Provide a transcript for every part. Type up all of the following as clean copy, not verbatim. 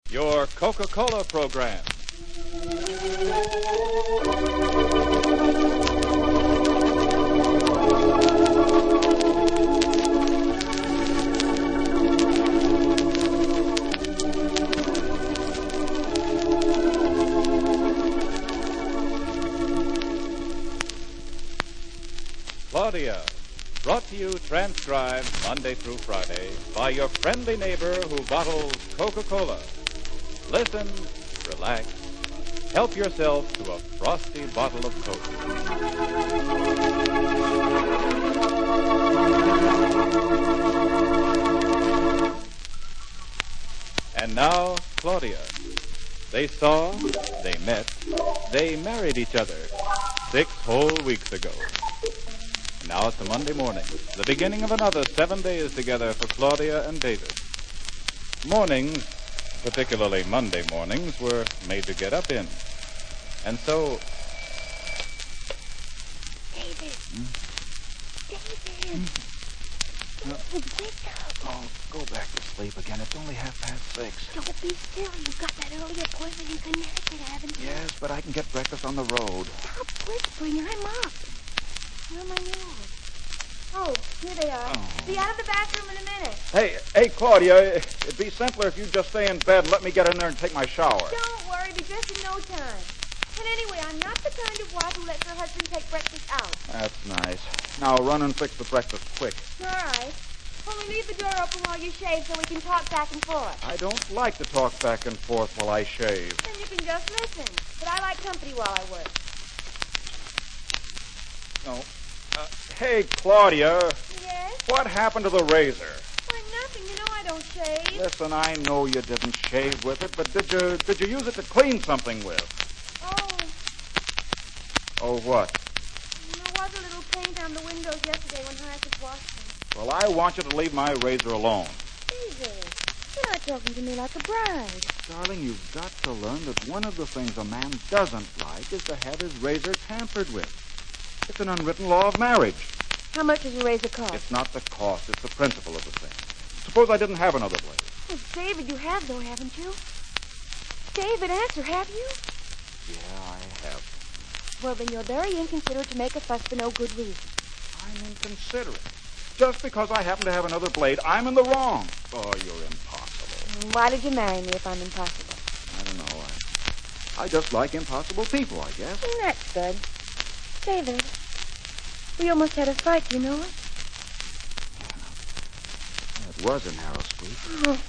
your Coca-Cola program. Claudia, brought to you transcribed Monday through Friday by your friendly neighbor who bottles Coca-Cola. Listen, relax, help yourself to a frosty bottle of Coke. And now, Claudia. They saw, they met, they married each other 6 whole weeks ago. Now it's a Monday morning, the beginning of another 7 days together for Claudia and David. Mornings, particularly Monday mornings, were made to get up in. And so... David. David. Wake up. Oh, go back to sleep again. It's only 6:30. Don't be silly. You've got that early appointment in Connecticut, haven't you? Yes, but I can get breakfast on the road. Stop whispering. I'm up. Where am I now? Oh, here they are. Oh. Be out of the bathroom in a minute. Hey, Claudia, it'd be simpler if you'd just stay in bed and let me get in there and take my shower. Don't worry. Be dressed in no time. And anyway, I'm not the kind of wife who lets her husband take breakfast out. That's nice. Now run and fix the breakfast quick. All right. Only leave the door open while you shave so we can talk back and forth. I don't like to talk back and forth while I shave. Then you can just listen. But I like company while I work. No. Hey, Claudia. Yes? What happened to the razor? Why, nothing. You know I don't shave. Listen, I know you didn't shave with it, but did you use it to clean something with? Oh, what? There was a little paint on the windows yesterday when Horace washed them. Well, I want you to leave my razor alone. David, you're not talking to me like a bride. Darling, you've got to learn that one of the things a man doesn't like is to have his razor tampered with. It's an unwritten law of marriage. How much does a razor cost? It's not the cost, it's the principle of the thing. Suppose I didn't have another blade. Oh, David, you have, though, haven't you? David, answer, have you? Yeah, I have. Well, then you're very inconsiderate to make a fuss for no good reason. I'm inconsiderate. Just because I happen to have another blade, I'm in the wrong. Oh, you're impossible. Why did you marry me if I'm impossible? I don't know. I just like impossible people, I guess. That's good. David, we almost had a fight, you know it? It was in Harrow Street. Oh.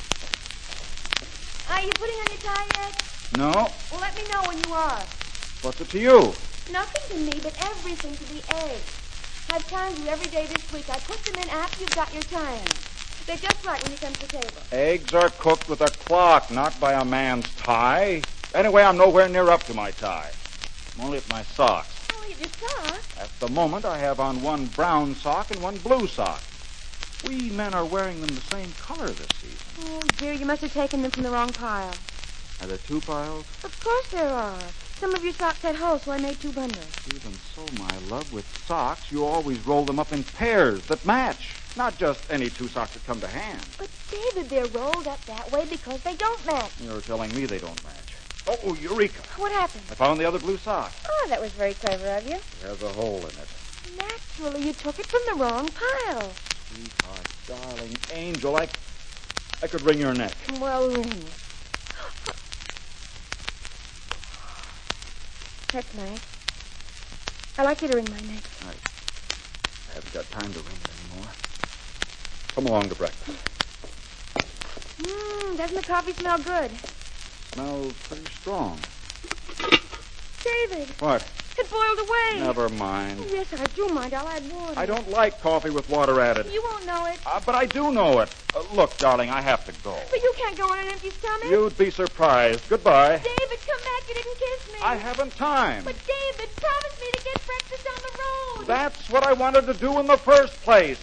Are you putting on your tie yet? No. Well, let me know when you are. What's it to you? Nothing to me, but everything to the eggs. I've timed you every day this week. I put them in after you've got your tie on. They're just right when you come to the table. Eggs are cooked with a clock, not by a man's tie. Anyway, I'm nowhere near up to my tie. I'm only at my socks. Oh, you just socks? At the moment, I have on one brown sock and one blue sock. We men are wearing them the same color this season. Oh, dear, you must have taken them from the wrong pile. Are there 2 piles? Of course there are. Some of your socks had holes, so I made 2 bundles. Even so, my love, with socks, you always roll them up in pairs that match. Not just any 2 socks that come to hand. But, David, they're rolled up that way because they don't match. You're telling me they don't match. Oh, Eureka. What happened? I found the other blue sock. Oh, that was very clever of you. It has a hole in it. Naturally, you took it from the wrong pile. Sweetheart, darling angel, I could wring your neck. Well, ring it. That's nice. I like you to wring my neck. I haven't got time to wring it anymore. Come along to breakfast. Doesn't the coffee smell good? Smells pretty strong. David. What? It boiled away. Never mind. Oh, yes, I do mind. I'll add water. I don't like coffee with water added. You won't know it. But I do know it. Look, darling, I have to go. But you can't go on an empty stomach. You'd be surprised. Goodbye. David, come back. You didn't kiss me. I haven't time. But, David, promise me to get breakfast on the road. That's what I wanted to do in the first place.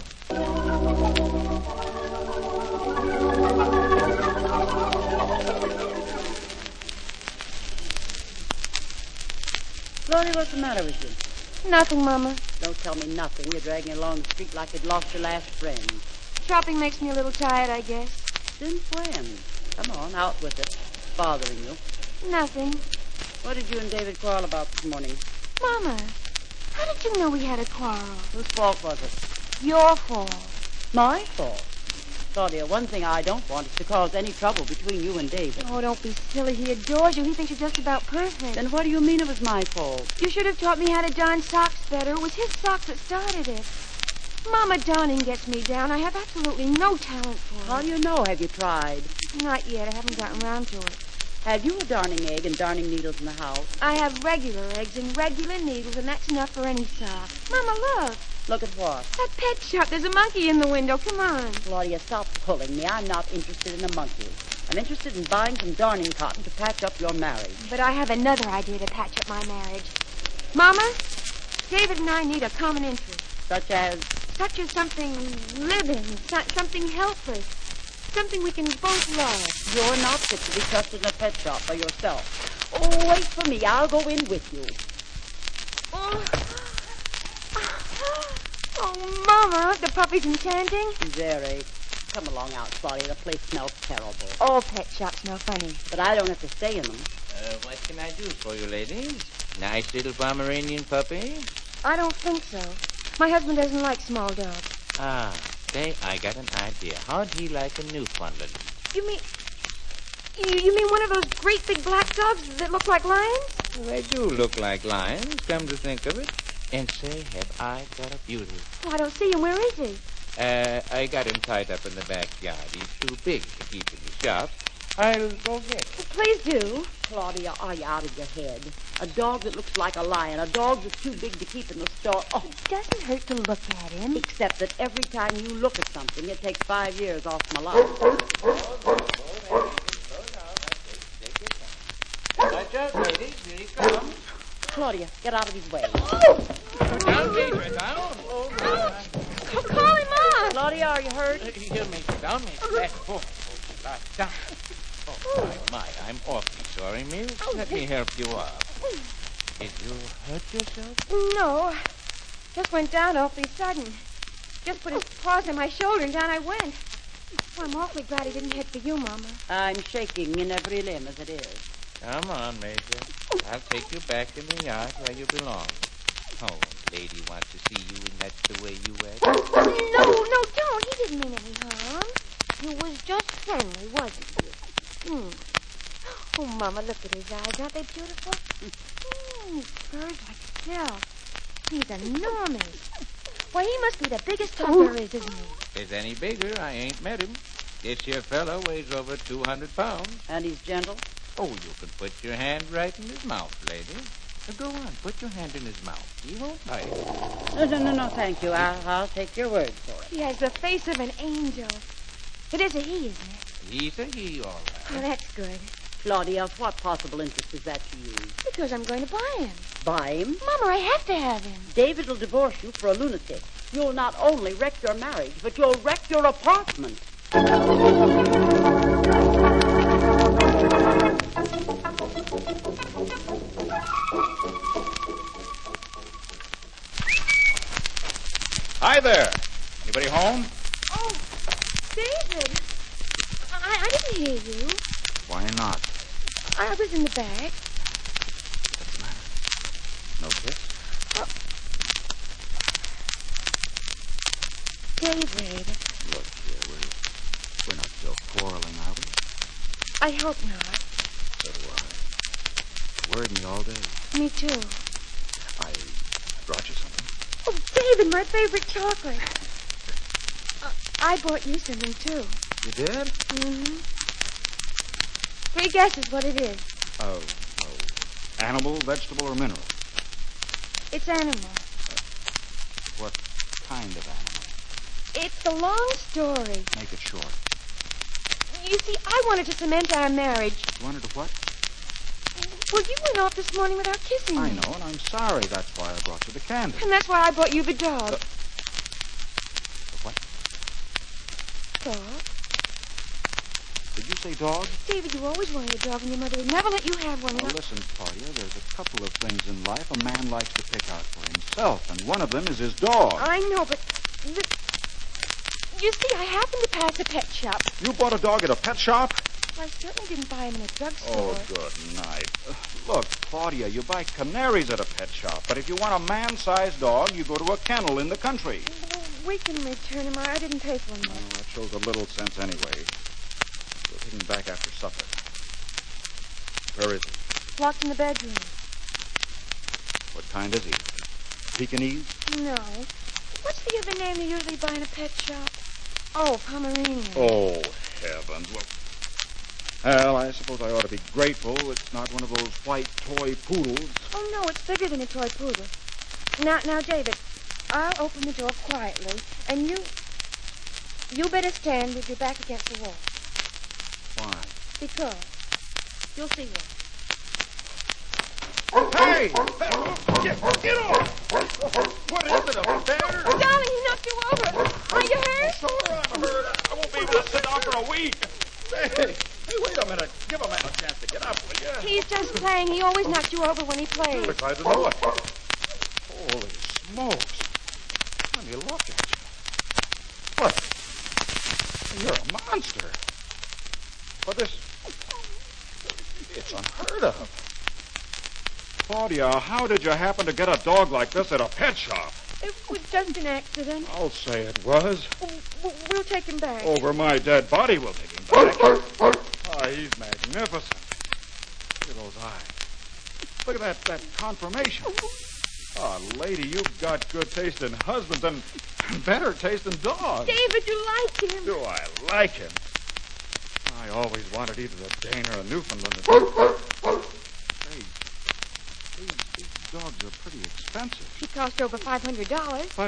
Claudia, what's the matter with you? Nothing, Mama. Don't tell me nothing. You're dragging along the street like you'd lost your last friend. Shopping makes me a little tired, I guess. Since when? Come on, out with it. It's bothering you. Nothing. What did you and David quarrel about this morning? Mama, how did you know we had a quarrel? Whose fault was it? Your fault. My fault. Claudia, one thing I don't want is to cause any trouble between you and David. Oh, don't be silly. He adores you. He thinks you're just about perfect. Then what do you mean it was my fault? You should have taught me how to darn socks better. It was his socks that started it. Mama, darning gets me down. I have absolutely no talent for it. How do you know? Have you tried? Not yet. I haven't gotten around to it. Have you a darning egg and darning needles in the house? I have regular eggs and regular needles, and that's enough for any sock. Mama, look. Look at what? That pet shop. There's a monkey in the window. Come on. Claudia, stop pulling me. I'm not interested in a monkey. I'm interested in buying some darning cotton to patch up your marriage. But I have another idea to patch up my marriage. Mama, David and I need a common interest. Such as? Such as something living, something helpless, something we can both love. You're not fit to be trusted in a pet shop by yourself. Oh, wait for me. I'll go in with you. Oh, Mama, aren't the puppies enchanting? Very. Come along out, Claudia. The place smells terrible. All pet shops smell funny. But I don't have to stay in them. What can I do for you, ladies? Nice little Pomeranian puppy? I don't think so. My husband doesn't like small dogs. Ah, say, I got an idea. How'd he like a Newfoundland? You mean one of those great big black dogs that look like lions? Well, they do look like lions, come to think of it. And say, have I got a beauty? Oh, I don't see him. Where is he? I got him tied up in the backyard. He's too big to keep in the shop. I'll go get him. Please do. Claudia, are you out of your head? A dog that looks like a lion, a dog that's too big to keep in the store. Oh, It doesn't hurt to look at him. except that every time you look at something, it takes 5 years off my life. Watch out, ladies. Here he comes. Claudia, get out of his way. Down, Major, down. Oh, my. Call him on. Claudia, are you hurt? Here, Major, down, Major. Back. Oh, down. Oh, my, I'm awfully sorry, Miss. Let me help you up. Did you hurt yourself? No. Just went down awfully sudden. Just put his paws on my shoulder and down I went. Oh, I'm awfully glad he didn't hit for you, Mama. I'm shaking in every limb as it is. Come on, Major. I'll take you back in the yard where you belong. Oh, lady wants to see you, and that's the way you act. No, don't. He didn't mean any harm. He was just friendly, wasn't he? Oh, Mama, look at his eyes. Aren't they beautiful? He's furred like silk. He's enormous. Why, he must be the biggest dog there is, isn't he? If he's any bigger, I ain't met him. This here fellow weighs over 200 pounds. And he's gentle? Oh, you can put your hand right in his mouth, lady. Now, go on, put your hand in his mouth. He won't bite. No, thank you. I'll take your word for it. He has the face of an angel. It is a he, isn't it? He's a he, all Oh, right. that's good. Claudia, what possible interest is that to you? Because I'm going to buy him. Buy him? Mama, I have to have him. David will divorce you for a lunatic. You'll not only wreck your marriage, but you'll wreck your apartment. Hi there. Anybody home? Oh, David. I didn't hear you. Why not? I was in the back. What's the matter? No kiss? David, Look here, we're not still quarreling, are we? I hope not. So do I. Worried me all day. Me too. I brought you something. Oh, David, my favorite chocolate. I bought you something, too. You did? Mm-hmm. 3 guesses what it is. Oh, animal, vegetable, or mineral? It's animal. What kind of animal? It's a long story. Make it short. You see, I wanted to cement our marriage. You wanted to what? Well, you went off this morning without kissing me. I know, and I'm sorry. That's why I brought you the candy. And that's why I bought you the dog. The what? Dog? Did you say dog? David, you always wanted a dog, and your mother would never let you have one. Well, listen, Claudia, there's a couple of things in life a man likes to pick out for himself, and one of them is his dog. I know, but... You see, I happened to pass a pet shop. You bought a dog at a pet shop? Well, I certainly didn't buy him in a drugstore. Oh, good night. Look, Claudia, you buy canaries at a pet shop, but if you want a man-sized dog, you go to a kennel in the country. Well, we can return him. I didn't pay for him. Well, that shows a little sense anyway. We'll take him back after supper. Where is he? Locked in the bedroom. What kind is he? Pekingese? No. What's the other name they usually buy in a pet shop? Oh, Pomeranian. Oh, heavens. Well, I suppose I ought to be grateful it's not one of those white toy poodles. Oh, no, it's bigger than a toy poodle. Now, David, I'll open the door quietly, and you better stand with your back against the wall. Why? Because you'll see why. Hey! Get off! What is it, a bear? Darling, he knocked you over. Are you hurt? Sure, I'm hurt. I won't be able to sit down for a week. Hey, wait a minute. Give a man a chance to get up, will you? He's just playing. He always knocks you over when he plays. I'm glad to know it. Holy smokes. Let me look at you. What? You're a monster. But it's unheard of. Claudia, how did you happen to get a dog like this at a pet shop? It was just an accident. I'll say it was. We'll take him back. Over my dead body, we'll take him back. Oh, he's magnificent. Look at those eyes. Look at that conformation. Oh, lady, you've got good taste in husbands and better taste in dogs. David, you like him. Do I like him? I always wanted either a Dane or a Newfoundland. Hey, these dogs are pretty expensive. He cost over $500. $500.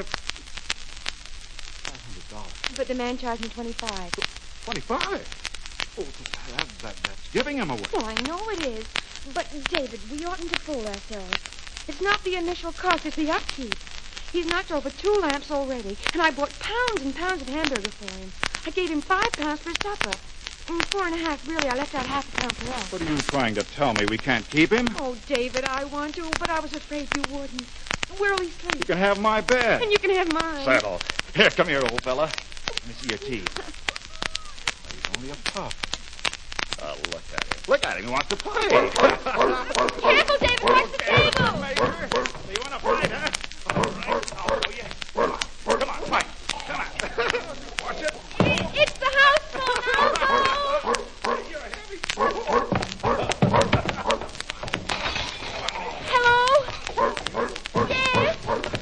But the man charged me $25. $25? Oh, that's giving him away. Well, I know it is. But, David, we oughtn't to fool ourselves. It's not the initial cost, it's the upkeep. He's knocked over 2 lamps already, and I bought pounds and pounds of hamburger for him. I gave him £5 for supper. 4.5, really. I left out half a pound for us. What are you trying to tell me? We can't keep him? Oh, David, I want to, but I was afraid you wouldn't. Where'll he sleep? You can have my bed. And you can have mine. Settle. Here, come here, old fella. Let me see your teeth. He's only a pup. Look at him. Look at him. He wants to play. Careful, David. Watch the table. Major. You want to fight, huh? All right. I'll show you. Come on, fight. Come on. Watch it. It's the house phone, Aldo. You're heavy. Hello? Yes?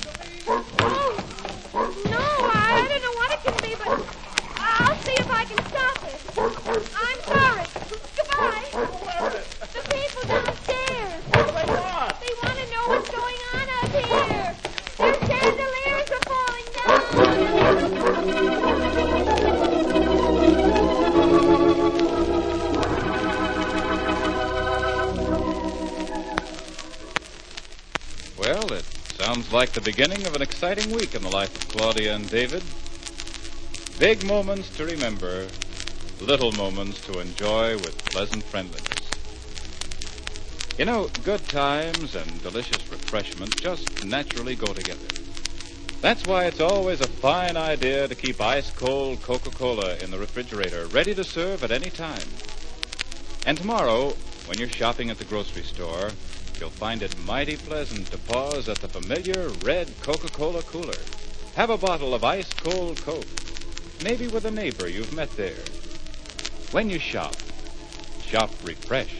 Oh, no, I don't know what it can be, but I'll see if I can stop it. I'm sorry. Goodbye. The people downstairs. What do they want? They want to know what's going on up here. Their chandeliers are falling down. Well, it sounds like the beginning of an exciting week in the life of Claudia and David. Big moments to remember, little moments to enjoy with pleasant friendliness. You know, good times and delicious refreshment just naturally go together. That's why it's always a fine idea to keep ice-cold Coca-Cola in the refrigerator, ready to serve at any time. And tomorrow, when you're shopping at the grocery store, you'll find it mighty pleasant to pause at the familiar red Coca-Cola cooler. Have a bottle of ice-cold Coke, maybe with a neighbor you've met there. When you shop refreshed.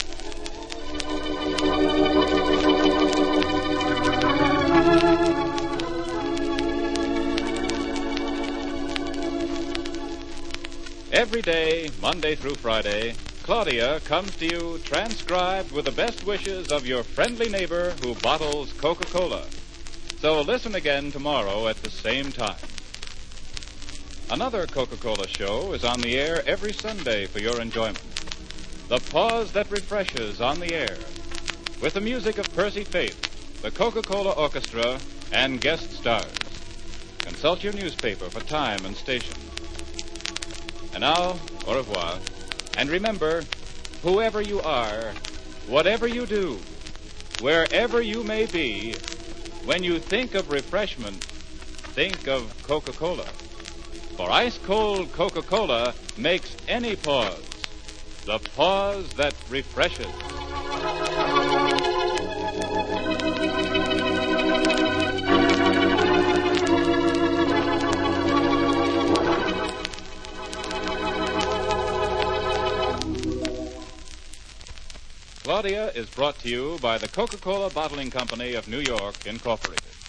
Every day, Monday through Friday, Claudia comes to you transcribed with the best wishes of your friendly neighbor who bottles Coca-Cola. So listen again tomorrow at the same time. Another Coca-Cola show is on the air every Sunday for your enjoyment. The Pause That Refreshes on the air, with the music of Percy Faith, the Coca-Cola Orchestra, and guest stars. Consult your newspaper for time and station. And now, au revoir. And remember, whoever you are, whatever you do, wherever you may be, when you think of refreshment, think of Coca-Cola. For ice-cold Coca-Cola makes any pause The pause that refreshes. Claudia is brought to you by the Coca-Cola Bottling Company of New York, Incorporated.